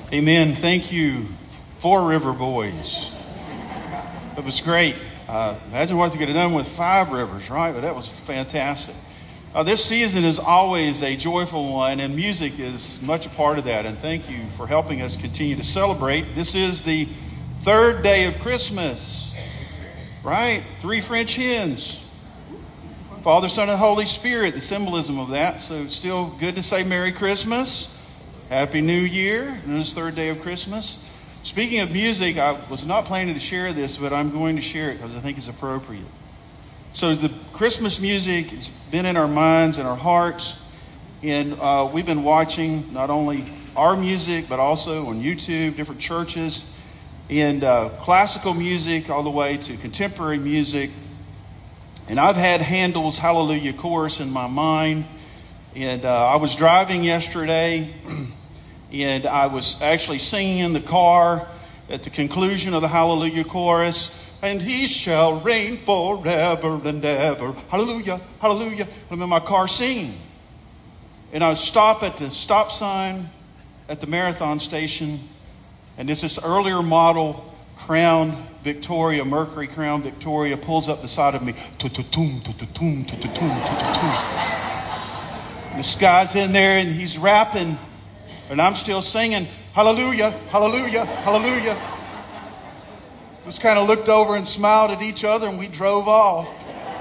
Amen. Thank you, Four River Boys. It was great. Imagine what you could have done with Five Rivers, right? But that was fantastic. This season is always a joyful one, and music is much a part of that. And thank you for helping us continue to celebrate. This is the third day of Christmas, right? 3 French hens. Father, Son, and Holy Spirit, the symbolism of that. So it's still good to say Merry Christmas. Happy New Year, and this third day of Christmas. Speaking of music, I was not planning to share this, but I'm going to share it because I think it's appropriate. So the Christmas music has been in our minds and our hearts, and we've been watching not only our music, but also on YouTube, different churches, and classical music all the way to contemporary music. And I've had Handel's Hallelujah Chorus in my mind, and I was driving yesterday, and I was actually singing in the car at the conclusion of the Hallelujah Chorus. And he shall reign forever and ever. Hallelujah, hallelujah. I'm in my car singing. And I stop at the stop sign at the Marathon station. And this earlier model Crown Victoria, Mercury Crown Victoria, pulls up beside of me. This guy's in there and he's rapping. And I'm still singing, hallelujah, hallelujah, hallelujah. Just kind of looked over and smiled at each other, and we drove off.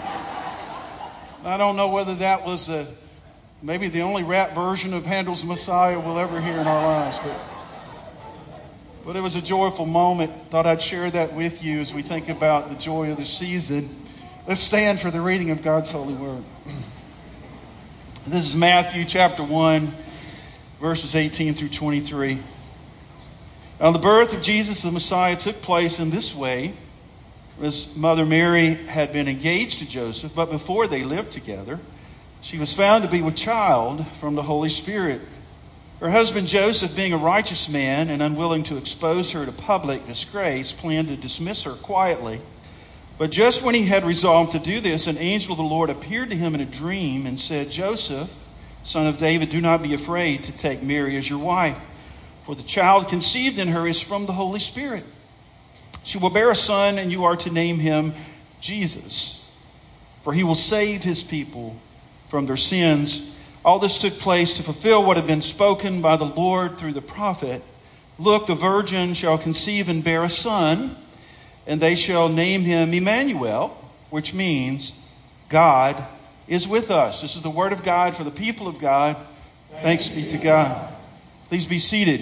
I don't know whether that was maybe the only rap version of Handel's Messiah we'll ever hear in our lives. But it was a joyful moment. Thought I'd share that with you as we think about the joy of the season. Let's stand for the reading of God's holy word. This is Matthew chapter 1. Verses 18 through 23. Now the birth of Jesus the Messiah took place in this way. His mother Mary had been engaged to Joseph, but before they lived together, she was found to be with child from the Holy Spirit. Her husband Joseph, being a righteous man and unwilling to expose her to public disgrace, planned to dismiss her quietly. But just when he had resolved to do this, an angel of the Lord appeared to him in a dream and said, Joseph, son of David, do not be afraid to take Mary as your wife, for the child conceived in her is from the Holy Spirit. She will bear a son, and you are to name him Jesus, for he will save his people from their sins. All this took place to fulfill what had been spoken by the Lord through the prophet. Look, the virgin shall conceive and bear a son, and they shall name him Emmanuel, which means God is with us. This is the word of God for the people of God. Thanks be to God. Please be seated.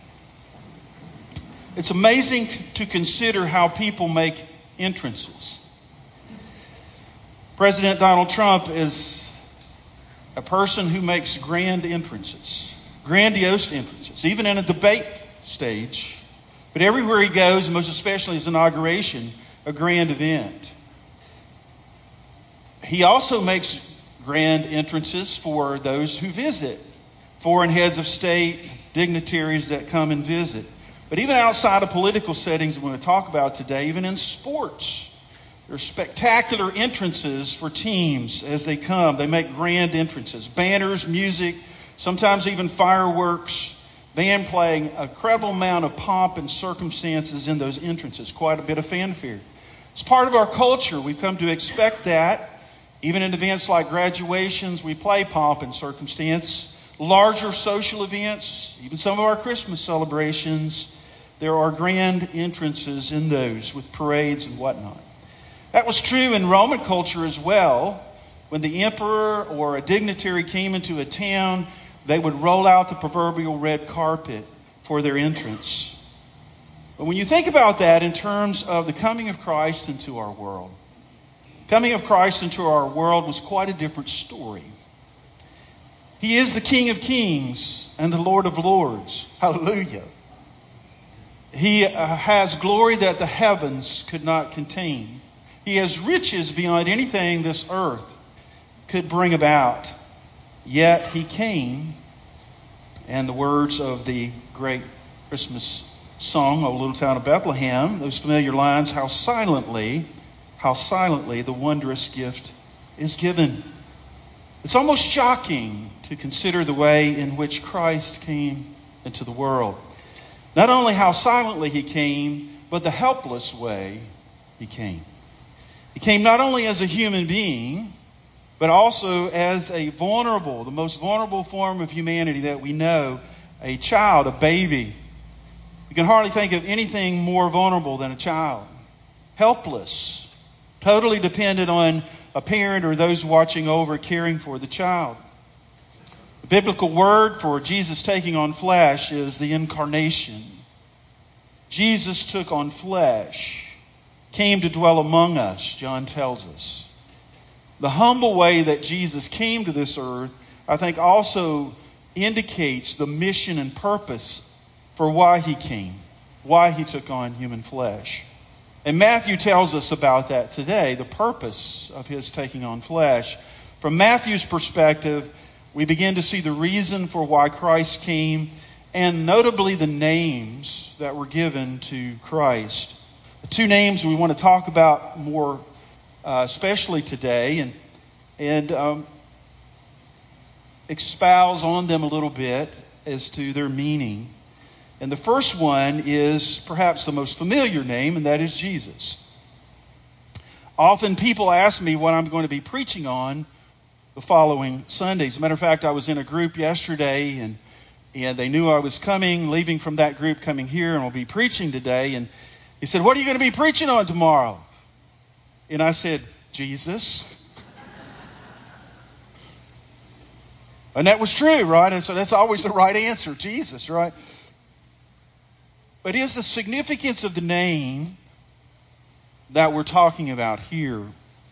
It's amazing to consider how people make entrances. President Donald Trump is a person who makes grand entrances, grandiose entrances, even in a debate stage. But everywhere he goes, and most especially his inauguration, a grand event. He also makes grand entrances for those who visit, foreign heads of state, dignitaries that come and visit. But even outside of political settings we're going to talk about today, even in sports, there are spectacular entrances for teams as they come. They make grand entrances. Banners, music, sometimes even fireworks, band playing, a incredible amount of pomp and circumstances in those entrances, quite a bit of fanfare. It's part of our culture. We've come to expect that. Even in events like graduations, we play pomp and circumstance. Larger social events, even some of our Christmas celebrations, there are grand entrances in those with parades and whatnot. That was true in Roman culture as well. When the emperor or a dignitary came into a town, they would roll out the proverbial red carpet for their entrance. But when you think about that in terms of the coming of Christ into our world, coming of Christ into our world was quite a different story. He is the King of Kings and the Lord of Lords. Hallelujah. He has glory that the heavens could not contain. He has riches beyond anything this earth could bring about. Yet he came, and the words of the great Christmas song, O Little Town of Bethlehem, those familiar lines, how silently the wondrous gift is given. It's almost shocking to consider the way in which Christ came into the world. Not only how silently he came, but the helpless way he came. He came not only as a human being, but also as a vulnerable, the most vulnerable form of humanity that we know, a child, a baby. You can hardly think of anything more vulnerable than a child. Helpless, totally dependent on a parent or those watching over, caring for the child. The biblical word for Jesus taking on flesh is the incarnation. Jesus took on flesh, came to dwell among us, John tells us. The humble way that Jesus came to this earth, I think, also indicates the mission and purpose for why he came, why he took on human flesh. And Matthew tells us about that today, the purpose of his taking on flesh. From Matthew's perspective, we begin to see the reason for why Christ came, and notably the names that were given to Christ. The two names we want to talk about more especially today, and espouse on them a little bit as to their meaning. And the first one is perhaps the most familiar name, and that is Jesus. Often people ask me what I'm going to be preaching on the following Sundays. As a matter of fact, I was in a group yesterday, and they knew I was coming, leaving from that group, coming here, and will be preaching today. And he said, "What are you going to be preaching on tomorrow?" And I said, "Jesus." And that was true, right? And so that's always the right answer, Jesus, right? But is the significance of the name that we're talking about here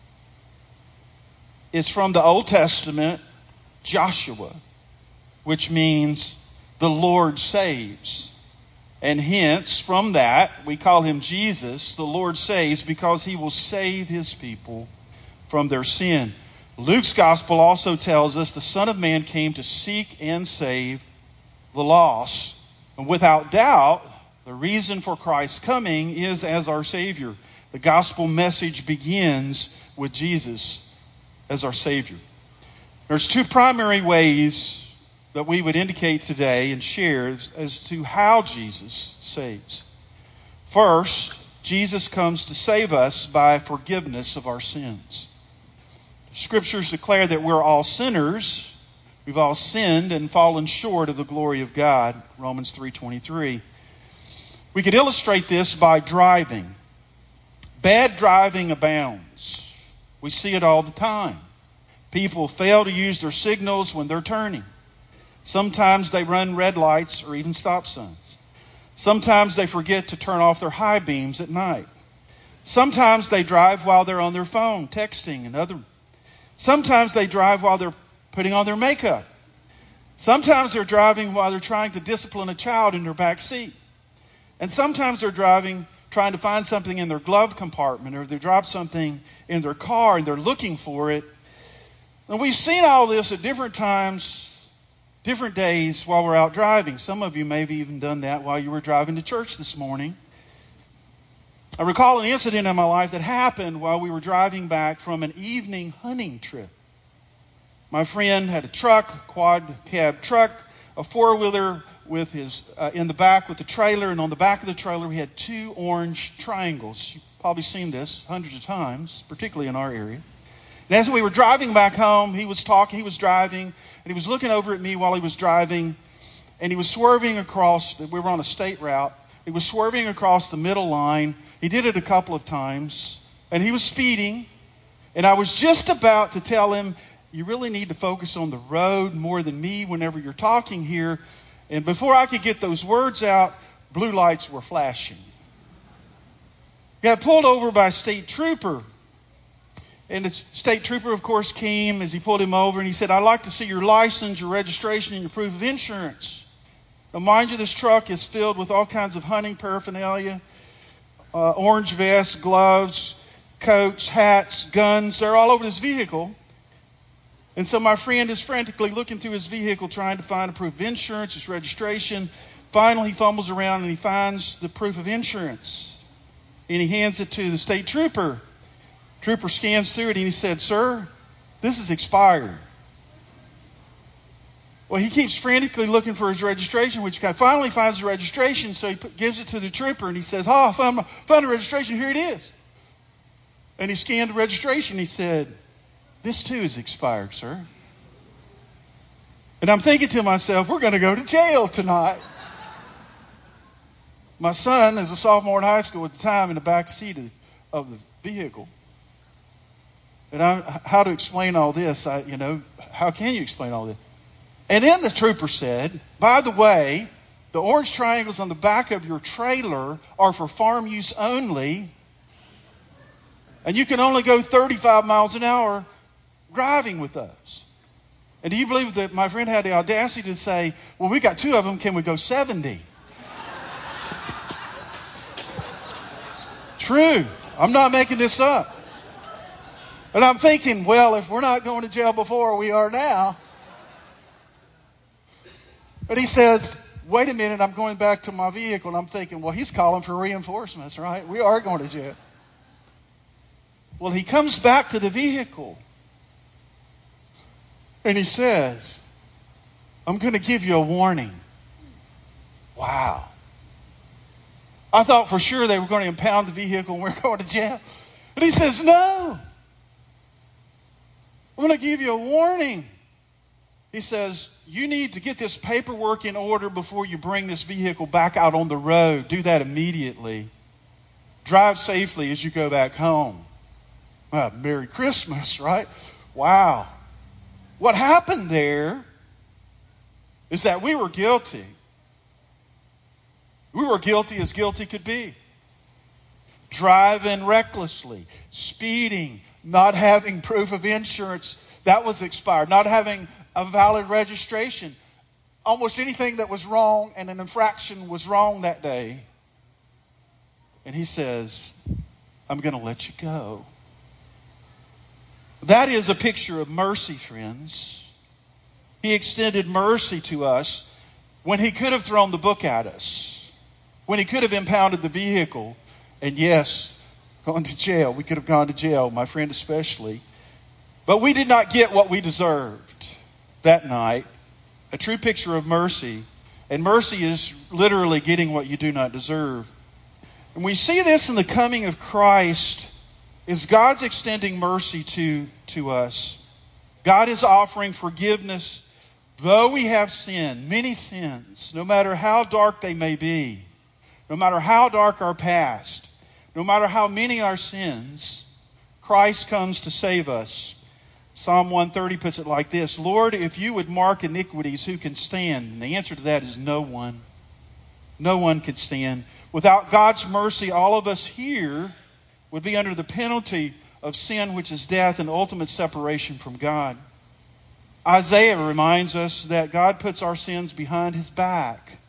is from the Old Testament, Joshua, which means the Lord saves. And hence, from that, we call him Jesus, the Lord saves, because he will save his people from their sin. Luke's gospel also tells us the Son of Man came to seek and save the lost. And without doubt, the reason for Christ's coming is as our Savior. The gospel message begins with Jesus as our Savior. There's two primary ways that we would indicate today and share as to how Jesus saves. First, Jesus comes to save us by forgiveness of our sins. Scriptures declare that we're all sinners. We've all sinned and fallen short of the glory of God. Romans 3:23. We could illustrate this by driving. Bad driving abounds. We see it all the time. People fail to use their signals when they're turning. Sometimes they run red lights or even stop signs. Sometimes they forget to turn off their high beams at night. Sometimes they drive while they're on their phone, texting and other. Sometimes they drive while they're putting on their makeup. Sometimes they're driving while they're trying to discipline a child in their back seat. And sometimes they're driving trying to find something in their glove compartment, or they drop something in their car and they're looking for it. And we've seen all this at different times, different days while we're out driving. Some of you may have even done that while you were driving to church this morning. I recall an incident in my life that happened while we were driving back from an evening hunting trip. My friend had a truck, a quad cab truck, a four-wheeler with his in the back with the trailer, and on the back of the trailer we had two orange triangles. You've probably seen this hundreds of times, particularly in our area. And as we were driving back home, he was driving, and he was looking over at me while he was driving, and he was swerving across. We were on a state route. He was swerving across the middle line. He did it a couple of times, and he was speeding. And I was just about to tell him, "You really need to focus on the road more than me whenever you're talking here." And before I could get those words out, blue lights were flashing. Got pulled over by a state trooper. And the state trooper, of course, came as he pulled him over, and he said, "I'd like to see your license, your registration, and your proof of insurance." Now, mind you, this truck is filled with all kinds of hunting paraphernalia, orange vests, gloves, coats, hats, guns. They're all over this vehicle. And so my friend is frantically looking through his vehicle trying to find a proof of insurance, his registration. Finally, he fumbles around and he finds the proof of insurance. And he hands it to the state trooper. Trooper scans through it and he said, "Sir, this is expired." Well, he keeps frantically looking for his registration, which guy finally finds the registration, so he gives it to the trooper, and he says, I found the registration, here it is. And he scanned the registration, he said, this too is expired, sir. And I'm thinking to myself, we're going to go to jail tonight. My son is a sophomore in high school at the time in the back seat of the vehicle. And how to explain all this? How can you explain all this? And then the trooper said, by the way, the orange triangles on the back of your trailer are for farm use only. And you can only go 35 miles an hour driving with those. And do you believe that my friend had the audacity to say, well, we got 2 of them, can we go 70? True. I'm not making this up. And I'm thinking, well, if we're not going to jail before we are now. But he says, wait a minute, I'm going back to my vehicle. And I'm thinking, well, he's calling for reinforcements, right? We are going to jail. Well, he comes back to the vehicle. And he says, I'm going to give you a warning. Wow. I thought for sure they were going to impound the vehicle and we're going to jail. But he says, no. I'm going to give you a warning. He says, you need to get this paperwork in order before you bring this vehicle back out on the road. Do that immediately. Drive safely as you go back home. Merry Christmas, right? Wow. What happened there is that we were guilty. We were guilty as guilty could be. Driving recklessly, speeding, not having proof of insurance that was expired, not having a valid registration. Almost anything that was wrong and an infraction was wrong that day. And he says, I'm going to let you go. That is a picture of mercy, friends. He extended mercy to us when he could have thrown the book at us, when he could have impounded the vehicle, and yes, gone to jail. We could have gone to jail, my friend especially. But we did not get what we deserved that night. A true picture of mercy. And mercy is literally getting what you do not deserve. And we see this in the coming of Christ. Is God's extending mercy to us. God is offering forgiveness, though we have sinned, many sins, no matter how dark they may be, no matter how dark our past, no matter how many our sins, Christ comes to save us. Psalm 130 puts it like this, Lord, if you would mark iniquities, who can stand? And the answer to that is no one. No one could stand. Without God's mercy, all of us here would be under the penalty of sin, which is death and ultimate separation from God. Isaiah reminds us that God puts our sins behind his back.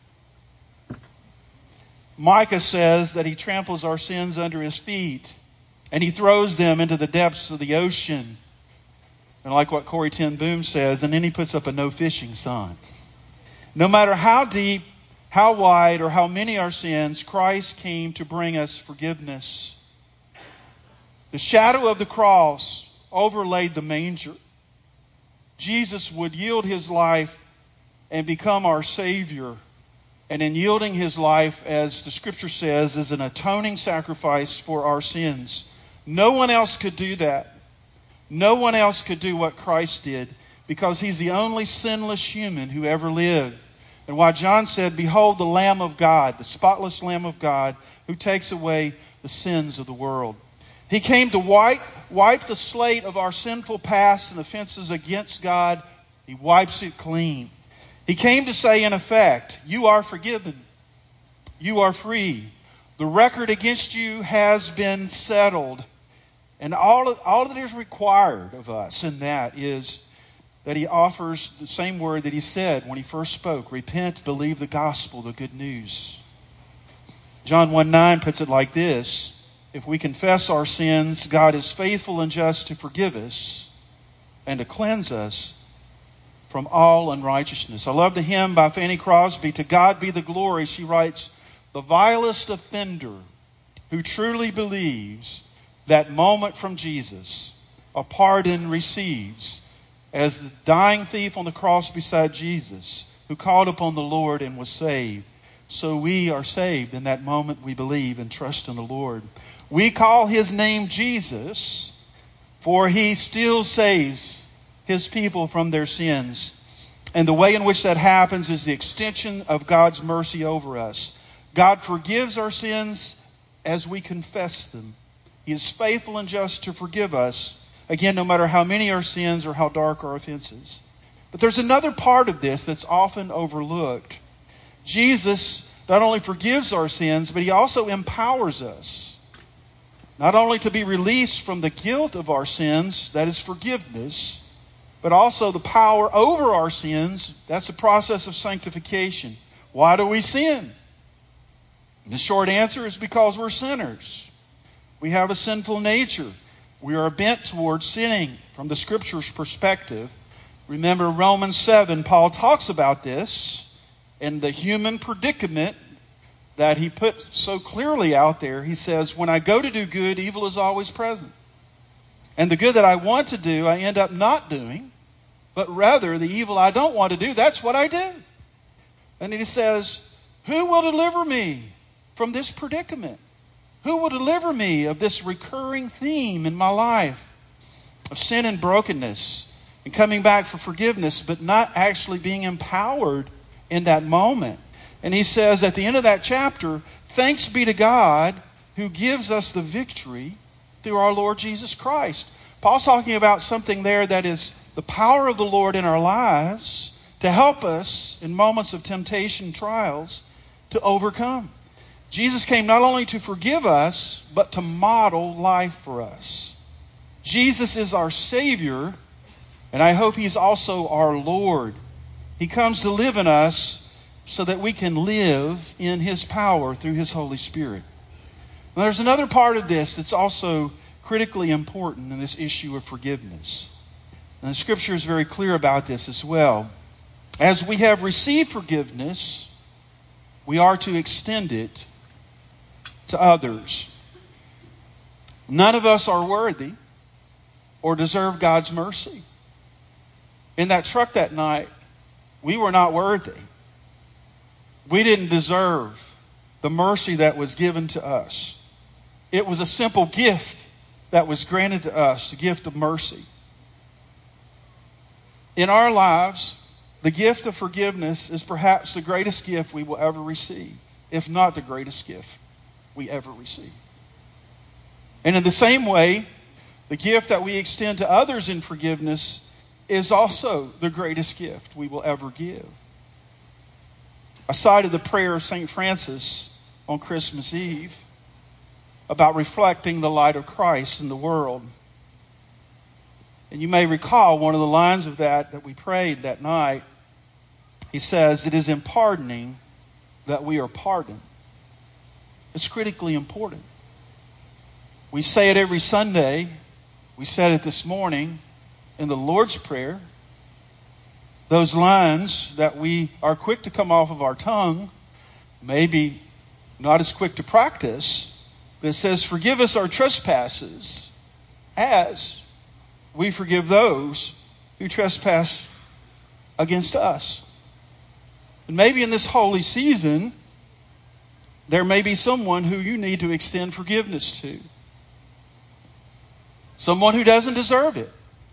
Micah says that he tramples our sins under his feet and he throws them into the depths of the ocean. And like what Corrie ten Boom says, and then he puts up a no fishing sign. No matter how deep, how wide, or how many our sins, Christ came to bring us forgiveness. The shadow of the cross overlaid the manger. Jesus would yield his life and become our Savior. And in yielding his life, as the Scripture says, is an atoning sacrifice for our sins. No one else could do that. No one else could do what Christ did because he's the only sinless human who ever lived. And why John said, behold the Lamb of God, the spotless Lamb of God, who takes away the sins of the world. He came to wipe the slate of our sinful past and offenses against God. He wipes it clean. He came to say, in effect, you are forgiven. You are free. The record against you has been settled. And all that is required of us in that is that he offers the same word that he said when he first spoke. Repent, believe the gospel, the good news. John 1:9 puts it like this. If we confess our sins, God is faithful and just to forgive us and to cleanse us from all unrighteousness. I love the hymn by Fanny Crosby, To God Be the Glory. She writes, the vilest offender who truly believes that moment from Jesus, a pardon receives, as the dying thief on the cross beside Jesus, who called upon the Lord and was saved. So we are saved in that moment we believe and trust in the Lord. We call His name Jesus, for He still saves His people from their sins. And the way in which that happens is the extension of God's mercy over us. God forgives our sins as we confess them. He is faithful and just to forgive us, again, no matter how many our sins or how dark our offenses. But there's another part of this that's often overlooked. Jesus not only forgives our sins, but He also empowers us. Not only to be released from the guilt of our sins, that is forgiveness, but also the power over our sins, that's a process of sanctification. Why do we sin? The short answer is because we're sinners. We have a sinful nature. We are bent towards sinning from the Scripture's perspective. Remember Romans 7, Paul talks about this and the human predicament that he puts so clearly out there. He says, when I go to do good, evil is always present. And the good that I want to do, I end up not doing. But rather, the evil I don't want to do, that's what I do. And he says, who will deliver me from this predicament? Who will deliver me of this recurring theme in my life of sin and brokenness and coming back for forgiveness, but not actually being empowered in that moment? And he says at the end of that chapter, thanks be to God who gives us the victory through our Lord Jesus Christ. Paul's talking about something there that is the power of the Lord in our lives to help us in moments of temptation and trials to overcome. Jesus came not only to forgive us, but to model life for us. Jesus is our Savior, and I hope He's also our Lord. He comes to live in us so that we can live in His power through His Holy Spirit. Now, there's another part of this that's also critically important in this issue of forgiveness. And the Scripture is very clear about this as well. As we have received forgiveness, we are to extend it to others. None of us are worthy or deserve God's mercy. In that truck that night, we were not worthy. We didn't deserve the mercy that was given to us. It was a simple gift that was granted to us, the gift of mercy. In our lives, the gift of forgiveness is perhaps the greatest gift we will ever receive, if not the greatest gift we ever receive. And in the same way, the gift that we extend to others in forgiveness is also the greatest gift we will ever give. I cited the prayer of St. Francis on Christmas Eve about reflecting the light of Christ in the world. And you may recall one of the lines of that we prayed that night. He says, it is in pardoning that we are pardoned. It's critically important. We say it every Sunday. We said it this morning in the Lord's Prayer. Those lines that we are quick to come off of our tongue, maybe not as quick to practice, but it says, forgive us our trespasses as we forgive those who trespass against us. And maybe in this holy season, there may be someone who you need to extend forgiveness to. Someone who doesn't deserve it,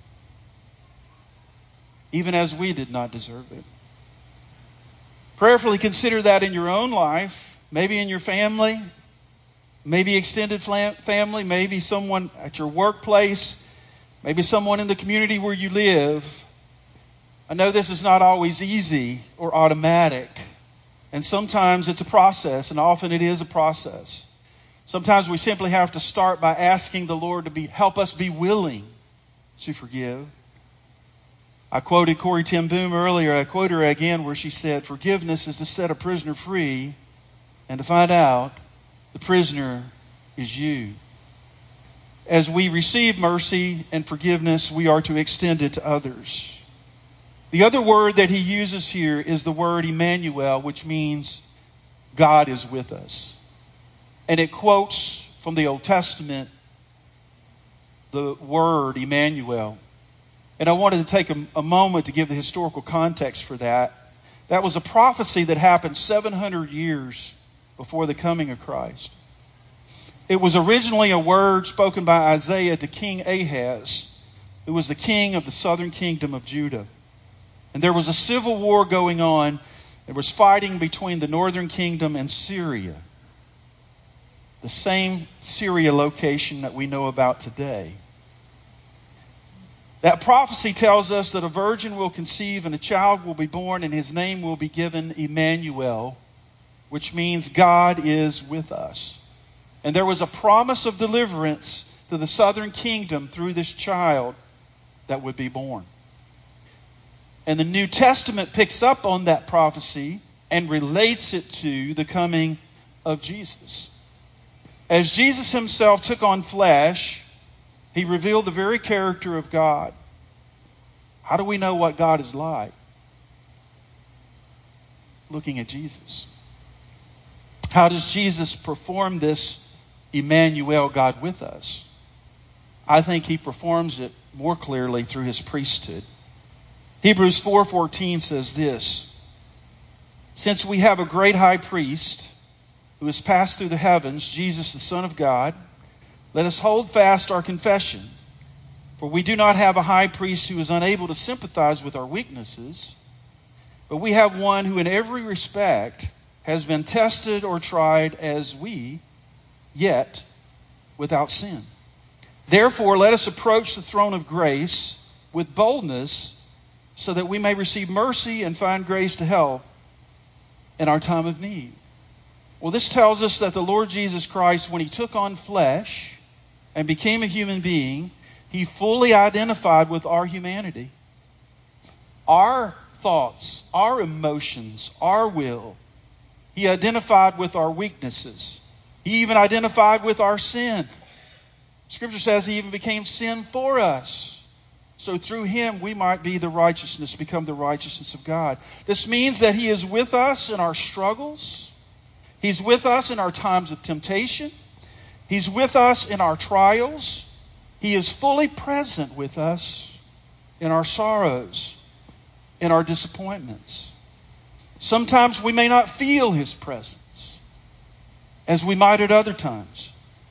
even as we did not deserve it. Prayerfully consider that in your own life, maybe in your family, maybe extended family, maybe someone at your workplace, maybe someone in the community where you live. I know this is not always easy or automatic, and sometimes it's a process, and often it is a process. Sometimes we simply have to start by asking the Lord to help us be willing to forgive. I quoted Corrie ten Boom earlier. I quote her again where she said, forgiveness is to set a prisoner free and to find out the prisoner is you. As we receive mercy and forgiveness, we are to extend it to others. The other word that he uses here is the word Emmanuel, which means God is with us. And it quotes from the Old Testament the word Emmanuel. And I wanted to take a moment to give the historical context for that. That was a prophecy that happened 700 years before the coming of Christ. It was originally a word spoken by Isaiah to King Ahaz, who was the king of the southern kingdom of Judah. And there was a civil war going on. There was fighting between the northern kingdom and Syria, the same Syria location that we know about today. That prophecy tells us that a virgin will conceive and a child will be born and his name will be given Emmanuel, which means God is with us. And there was a promise of deliverance to the southern kingdom through this child that would be born. And the New Testament picks up on that prophecy and relates it to the coming of Jesus. As Jesus himself took on flesh, he revealed the very character of God. How do we know what God is like? Looking at Jesus. How does Jesus perform this Emmanuel, God with us? I think he performs it more clearly through his priesthood. Hebrews 4:14 says this: since we have a great high priest who has passed through the heavens, Jesus the Son of God, let us hold fast our confession. For we do not have a high priest who is unable to sympathize with our weaknesses, but we have one who in every respect has been tested or tried as we, yet without sin. Therefore, let us approach the throne of grace with boldness so that we may receive mercy and find grace to help in our time of need. Well, this tells us that the Lord Jesus Christ, when he took on flesh and became a human being, he fully identified with our humanity. Our thoughts, our emotions, our will. He identified with our weaknesses. He even identified with our sin. Scripture says he even became sin for us. So through him we might be the righteousness, become the righteousness of God. This means that he is with us in our struggles. He's with us in our times of temptation. He's with us in our trials. He is fully present with us in our sorrows, in our disappointments. Sometimes we may not feel his presence as we might at other times,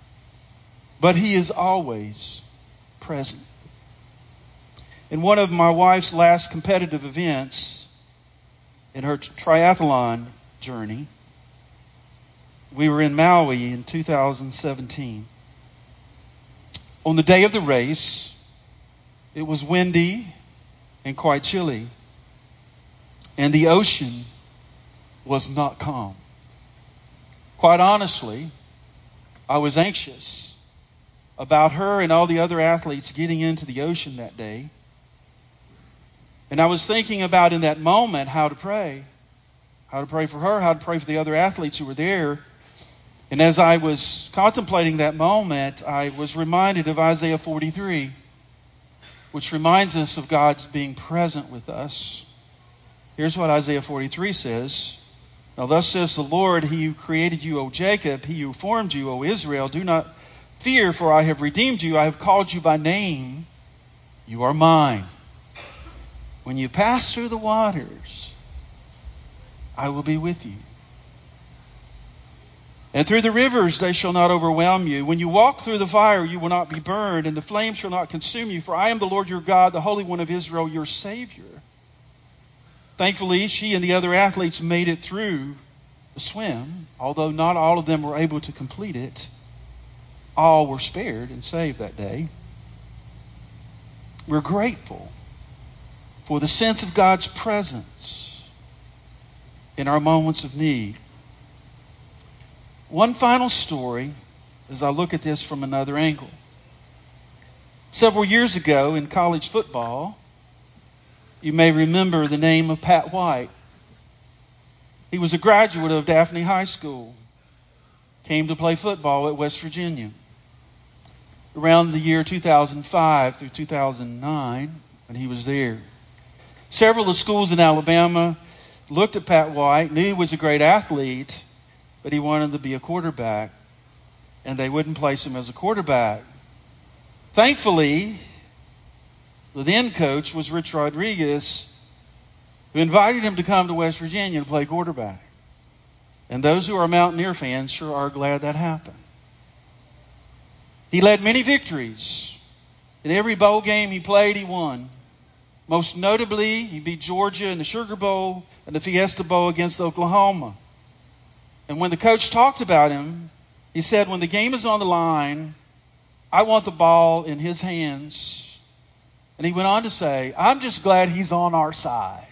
but he is always present. In one of my wife's last competitive events, in her triathlon journey, we were in Maui in 2017. On the day of the race, it was windy and quite chilly, and the ocean was not calm. Quite honestly, I was anxious about her and all the other athletes getting into the ocean that day. And I was thinking about in that moment how to pray for her, how to pray for the other athletes who were there. And as I was contemplating that moment, I was reminded of Isaiah 43, which reminds us of God being present with us. Here's what Isaiah 43 says. Now thus says the Lord, he who created you, O Jacob, he who formed you, O Israel, do not fear, for I have redeemed you. I have called you by name. You are mine. When you pass through the waters, I will be with you. And through the rivers they shall not overwhelm you. When you walk through the fire, you will not be burned, and the flame shall not consume you. For I am the Lord your God, the Holy One of Israel, your Savior. Thankfully, she and the other athletes made it through the swim, although not all of them were able to complete it. All were spared and saved that day. We're grateful for the sense of God's presence in our moments of need. One final story as I look at this from another angle. Several years ago in college football, you may remember the name of Pat White. He was a graduate of Daphne High School, came to play football at West Virginia. Around the year 2005 through 2009, when he was there, several of the schools in Alabama looked at Pat White, knew he was a great athlete, but he wanted to be a quarterback, and they wouldn't place him as a quarterback. Thankfully, The then coach was Rich Rodriguez, who invited him to come to West Virginia to play quarterback. And those who are Mountaineer fans sure are glad that happened. He led many victories. In every bowl game he played, he won. Most notably, he beat Georgia in the Sugar Bowl and the Fiesta Bowl against Oklahoma. And when the coach talked about him, he said, when the game is on the line, I want the ball in his hands. And he went on to say, I'm just glad he's on our side.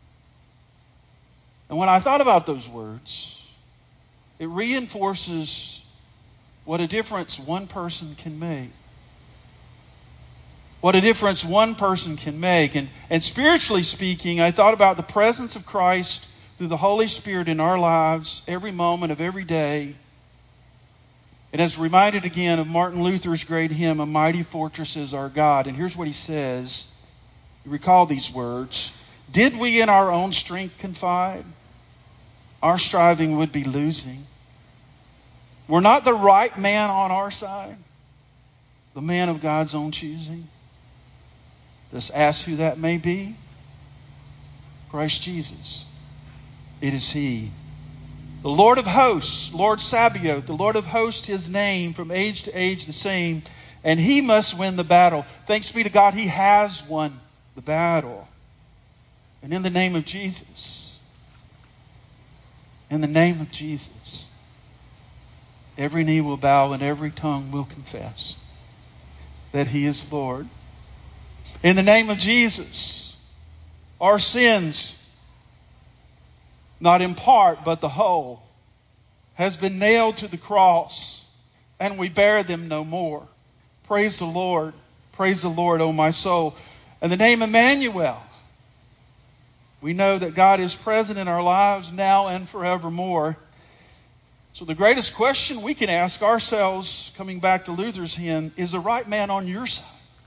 And when I thought about those words, it reinforces what a difference one person can make. What a difference one person can make. And spiritually speaking, I thought about the presence of Christ through the Holy Spirit in our lives every moment of every day. And as reminded again of Martin Luther's great hymn, A Mighty Fortress is Our God. And here's what he says. You recall these words. Did we in our own strength confide? Our striving would be losing. We're not the right man on our side, the man of God's own choosing. Just ask who that may be. Christ Jesus. It is He. The Lord of hosts, Lord Sabaoth, the Lord of hosts, His name, from age to age the same. And He must win the battle. Thanks be to God, He has won the battle. And in the name of Jesus, every knee will bow and every tongue will confess that He is Lord. In the name of Jesus, our sins, not in part, but the whole, has been nailed to the cross, and we bear them no more. Praise the Lord. Praise the Lord, O my soul. And the name Emmanuel, we know that God is present in our lives now and forevermore. So the greatest question we can ask ourselves, coming back to Luther's hymn, is the right man on your side?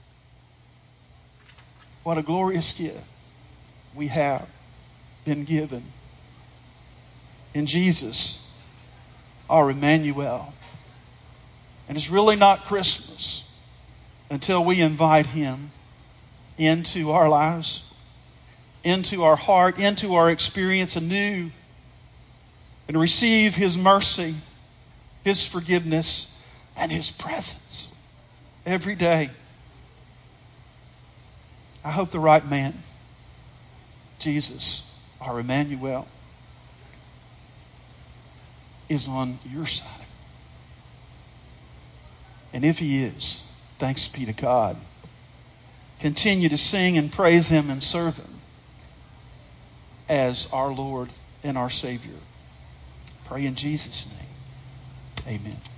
What a glorious gift we have been given in Jesus, our Emmanuel. And it's really not Christmas until we invite Him into our lives, into our heart, into our experience anew, and receive His mercy, His forgiveness, and His presence every day. I hope the right man, Jesus, our Emmanuel, is on your side. And if He is, thanks be to God. Continue to sing and praise Him and serve Him as our Lord and our Savior. Pray in Jesus' name. Amen.